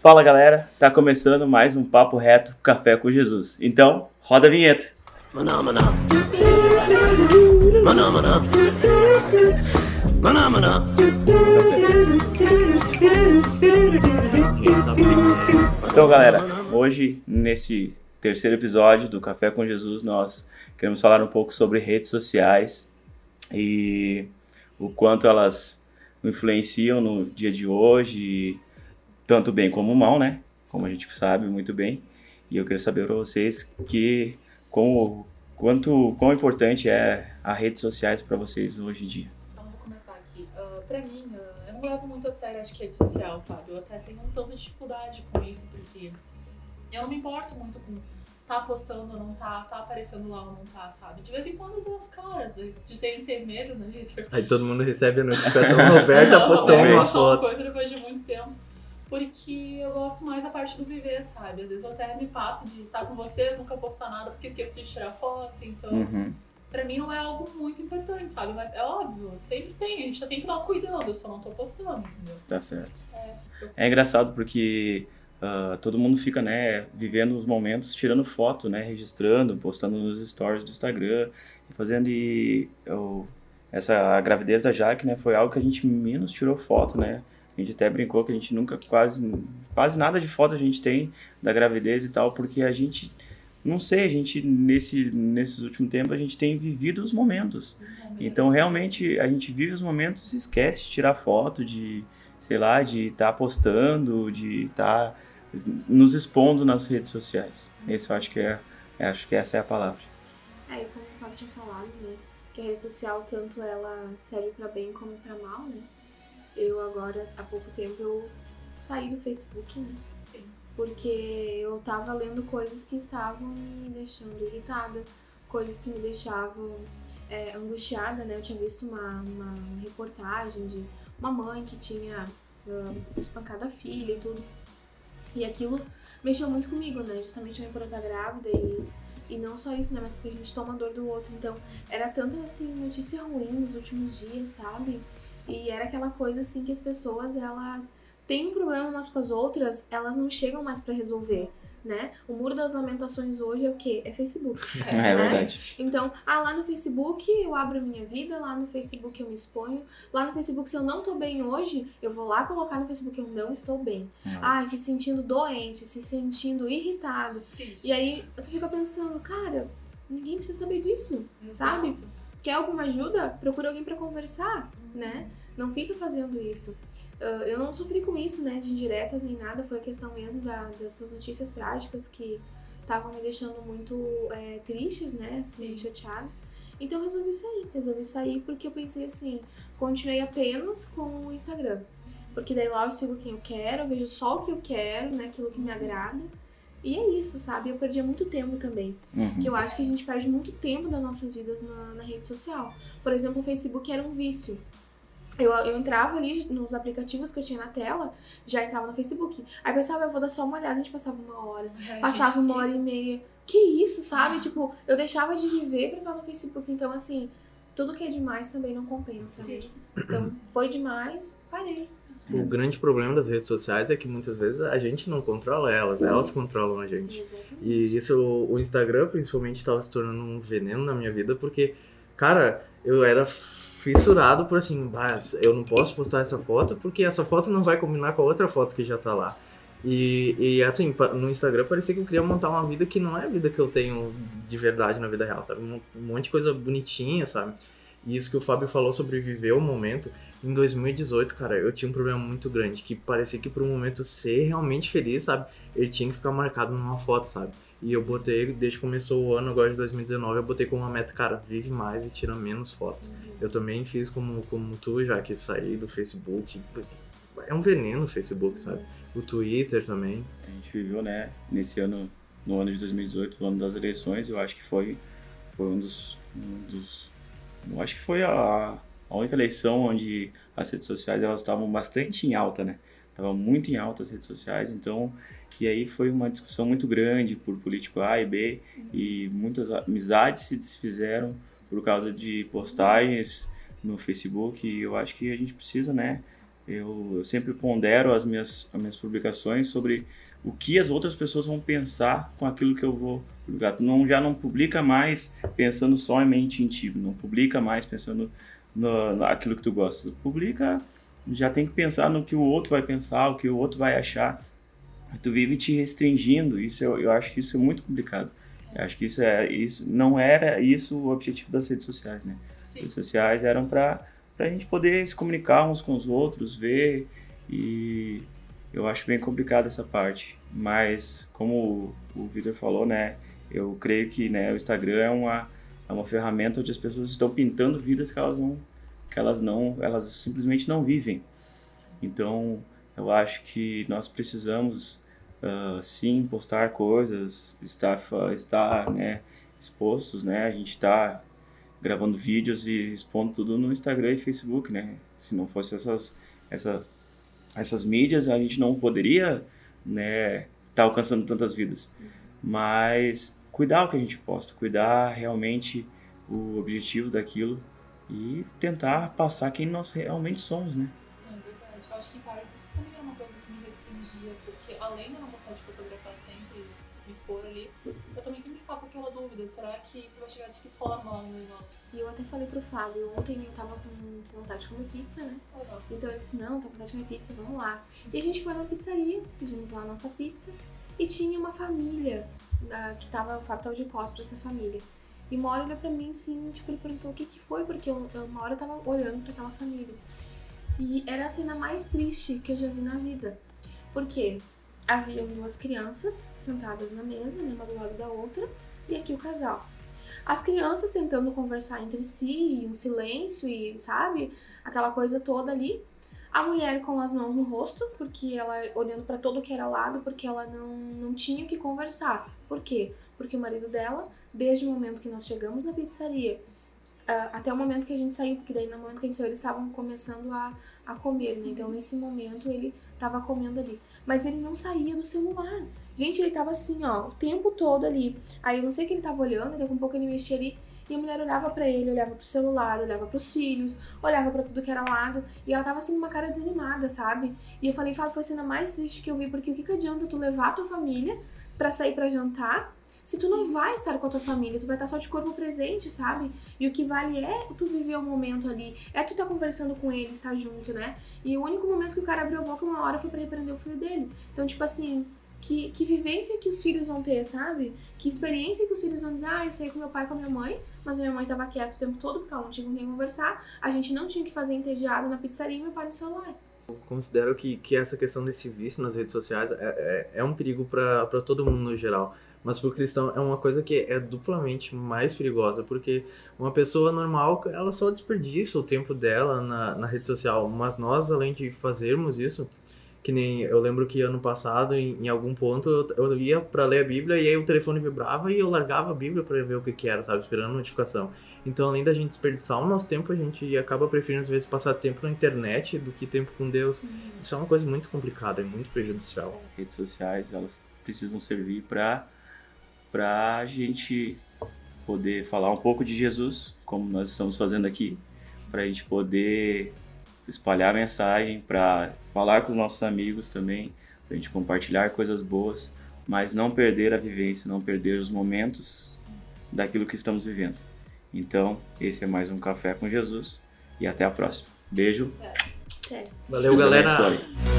Fala galera, tá começando mais um Papo Reto Café com Jesus. Então, roda a vinheta. Maná, maná. Maná, maná. Maná, maná. Então galera, hoje nesse terceiro episódio do Café com Jesus nós queremos falar um pouco sobre redes sociais e o quanto elas influenciam no dia de hoje, tanto bem como mal, né? Como a gente sabe muito bem. E eu queria saber para vocês quão importante é as redes sociais para vocês hoje em dia. Então, vou começar aqui. Pra mim, eu não levo muito a sério, acho que rede social, sabe? Eu até tenho um tanto de dificuldade com isso, porque eu não me importo muito com tá postando ou não tá aparecendo lá ou não tá, sabe? De vez em quando eu dou as caras, de 6 meses, né, Vitor? Aí todo mundo recebe a notificação, Roberta postou uma foto. Coisa depois de muito tempo. Porque eu gosto mais da parte do viver, sabe? Às vezes eu até me passo de estar com vocês, nunca postar nada porque esqueço de tirar foto, então... Pra mim não é algo muito importante, sabe? Mas é óbvio, sempre tem, a gente tá sempre lá cuidando, eu só não tô postando, entendeu? Tá certo. É engraçado porque todo mundo fica, né, vivendo os momentos, tirando foto, né, registrando, postando nos stories do Instagram, e fazendo essa gravidez da Jaque, né, foi algo que a gente menos tirou foto, né? A gente até brincou que a gente nunca, quase nada de foto a gente tem da gravidez e tal, porque a gente... Não sei, a gente, nesses últimos tempos, a gente tem vivido os momentos. Então, realmente, a gente vive os momentos e esquece de tirar foto, de, sei lá, de estar postando, de estar nos expondo nas redes sociais. Esse eu acho que essa é a palavra. E como o Fábio tinha falado, né, que a rede social, tanto ela serve para bem como para mal, né? Eu agora, há pouco tempo, eu saí do Facebook, né? Sim. Porque eu tava lendo coisas que estavam me deixando irritada, coisas que me deixavam angustiada, né? Eu tinha visto uma reportagem de uma mãe que tinha espancado a filha e tudo. E aquilo mexeu muito comigo, né? Justamente também por eu estar grávida e não só isso, né? Mas porque a gente toma a dor do outro. Então, era tanta, assim, notícia ruim nos últimos dias, sabe? E era aquela coisa, assim, que as pessoas, elas... tem um problema umas com as outras, elas não chegam mais pra resolver, né? O muro das lamentações hoje é o quê? É Facebook. É verdade. Então, lá no Facebook eu abro a minha vida, lá no Facebook eu me exponho, lá no Facebook se eu não tô bem hoje, eu vou lá colocar no Facebook eu não estou bem. Se sentindo doente, se sentindo irritado. Isso. E aí, eu fico pensando, cara, ninguém precisa saber disso, sabe? Quer alguma ajuda? Procura alguém pra conversar, né? Não fica fazendo isso. Eu não sofri com isso, né, de indiretas nem nada, foi a questão mesmo dessas notícias trágicas que estavam me deixando muito tristes, né, assim, chateada. Então eu resolvi sair porque eu pensei assim, continuei apenas com o Instagram, porque daí lá eu sigo quem eu quero, eu vejo só o que eu quero, né, aquilo que me agrada, e é isso, sabe, eu perdia muito tempo também, que eu acho que a gente perde muito tempo das nossas vidas na rede social. Por exemplo, o Facebook era um vício. Eu entrava ali nos aplicativos que eu tinha na tela, já entrava no Facebook. Aí pensava, eu vou dar só uma olhada, a gente passava 1 hora, passava 1h30. Que isso, sabe? Tipo, eu deixava de viver pra estar no Facebook. Então, assim, tudo que é demais também não compensa. Né? Então, foi demais, parei. O grande problema das redes sociais é que muitas vezes a gente não controla elas controlam a gente. Exatamente. E isso, o Instagram principalmente estava se tornando um veneno na minha vida, porque, cara, eu era fissurado por assim, eu não posso postar essa foto porque essa foto não vai combinar com a outra foto que já tá lá. E assim, no Instagram parecia que eu queria montar uma vida que não é a vida que eu tenho de verdade na vida real, sabe? Um monte de coisa bonitinha, sabe? E isso que o Fábio falou sobre viver o momento, em 2018, cara, eu tinha um problema muito grande, que parecia que por um momento ser realmente feliz, sabe? Ele tinha que ficar marcado numa foto, sabe? E eu botei, desde que começou o ano, agora de 2019, eu botei como uma meta, cara, vive mais e tira menos fotos. Eu também fiz como tu, já que saí do Facebook. É um veneno o Facebook, sabe? O Twitter também. A gente viveu, né, nesse ano, no ano de 2018, o ano das eleições, eu acho que foi um dos eu acho que foi a única eleição onde as redes sociais elas estavam bastante em alta, né? Estavam muito em alta as redes sociais, então... E aí foi uma discussão muito grande por político A e B, e muitas amizades se desfizeram por causa de postagens no Facebook, e eu acho que a gente precisa, né, eu sempre pondero as minhas publicações sobre o que as outras pessoas vão pensar com aquilo que eu vou publicar. Tu já não publica mais pensando somente em ti, não publica mais pensando naquilo que tu gosta. Tu publica, já tem que pensar no que o outro vai pensar, o que o outro vai achar. Tu vive te restringindo, eu acho que isso é muito complicado. Eu acho que não era isso o objetivo das redes sociais, né? Sim. As redes sociais eram para a gente poder se comunicar uns com os outros, ver, e eu acho bem complicado essa parte. Mas, como o Vitor falou, né, eu creio que, né, o Instagram é uma ferramenta onde as pessoas estão pintando vidas que elas simplesmente não vivem. Então, eu acho que nós precisamos sim postar coisas, estar né, expostos, né? A gente está gravando vídeos e expondo tudo no Instagram e Facebook, né? Se não fosse essas mídias, a gente não poderia, né, tá alcançando tantas vidas. Mas cuidar o que a gente posta, cuidar realmente o objetivo daquilo e tentar passar quem nós realmente somos, né? É verdade. Eu acho que em parte isso também era uma coisa que me restringia, porque além de eu não gostar de fotografar sempre, me expor ali, eu também sempre ficava com aquela dúvida, será que isso vai chegar de que forma lá no meu irmão? E eu até falei pro Fábio, ontem eu tava com vontade de comer pizza, né? Então ele disse, não, tô com vontade de comer pizza, vamos lá. E a gente foi na pizzaria, pedimos lá a nossa pizza, e tinha uma família, que tava, o Fábio tava de costas pra essa família. E uma hora olhou pra mim assim, tipo, ele perguntou o que foi, porque uma hora eu tava olhando pra aquela família. E era a cena mais triste que eu já vi na vida. Porque haviam 2 crianças sentadas na mesa, né, uma do lado da outra, e aqui o casal. As crianças tentando conversar entre si, e um silêncio, e sabe, aquela coisa toda ali. A mulher com as mãos no rosto, porque ela olhando pra todo que era lado, porque ela não tinha o que conversar. Por quê? Porque o marido dela, desde o momento que nós chegamos na pizzaria, até o momento que a gente saiu, porque daí no momento que a gente saiu eles estavam começando a comer, né? Então nesse momento ele tava comendo ali. Mas ele não saía do celular. Gente, ele tava assim, ó, o tempo todo ali. Aí eu não sei o que ele tava olhando, daqui a pouco ele mexia ali. E a mulher olhava pra ele, olhava pro celular, olhava pros filhos, olhava pra tudo que era lado. E ela tava assim com uma cara desanimada, sabe? E eu falei, Fábio, foi a cena mais triste que eu vi. Porque o que adianta tu levar a tua família pra sair pra jantar se tu não vai estar com a tua família, tu vai estar só de corpo presente, sabe? E o que vale é tu viver o momento ali, é tu estar conversando com ele, estar junto, né? E o único momento que o cara abriu a boca uma hora foi pra repreender o filho dele. Então, tipo assim, que vivência que os filhos vão ter, sabe? Que experiência que os filhos vão dizer, eu saí com meu pai e com a minha mãe, mas a minha mãe tava quieta o tempo todo porque ela não tinha com quem conversar, a gente não tinha que fazer entediado na pizzaria e meu pai no celular. Eu considero que essa questão desse vício nas redes sociais é um perigo para todo mundo no geral. Mas pro cristão é uma coisa que é duplamente mais perigosa, porque uma pessoa normal, ela só desperdiça o tempo dela na rede social, mas nós, além de fazermos isso, que nem eu lembro que ano passado, em algum ponto, eu ia pra ler a Bíblia e aí o telefone vibrava e eu largava a Bíblia pra ver o que era, sabe, esperando a notificação. Então, além da gente desperdiçar o nosso tempo, a gente acaba preferindo, às vezes, passar tempo na internet do que tempo com Deus. Isso é uma coisa muito complicada e muito prejudicial. Redes sociais, elas precisam servir pra gente poder falar um pouco de Jesus, como nós estamos fazendo aqui, pra gente poder espalhar a mensagem, para falar com os nossos amigos também, pra gente compartilhar coisas boas, mas não perder a vivência, não perder os momentos daquilo que estamos vivendo. Então, esse é mais um Café com Jesus e até a próxima. Beijo. Valeu, galera! Abençoe.